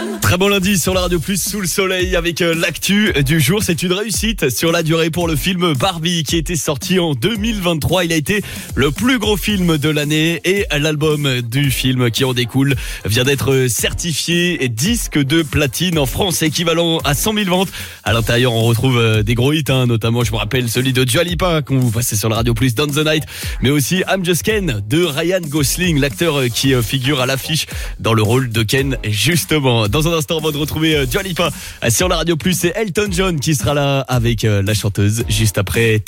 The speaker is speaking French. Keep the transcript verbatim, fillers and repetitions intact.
Très bon lundi sur la Radio Plus sous le soleil avec euh, l'actu du jour. C'est une réussite sur la durée pour le film Barbie qui était sorti en deux mille vingt-trois. Il a été le plus gros film de l'année et l'album du film qui en découle vient d'être certifié disque de platine en France, équivalent à cent mille ventes. À l'intérieur, on retrouve euh, des gros hits, hein, notamment, je me rappelle, celui de Dua Lipa qu'on vous passait sur la Radio Plus, Dance the Night, mais aussi I'm Just Ken de Ryan Gosling, l'acteur euh, qui euh, figure à l'affiche dans le rôle de Ken, justement. Dans un instant, on va de retrouver euh, Dua Lipa sur la Radio Plus. C'est Elton John qui sera là avec euh, la chanteuse juste après.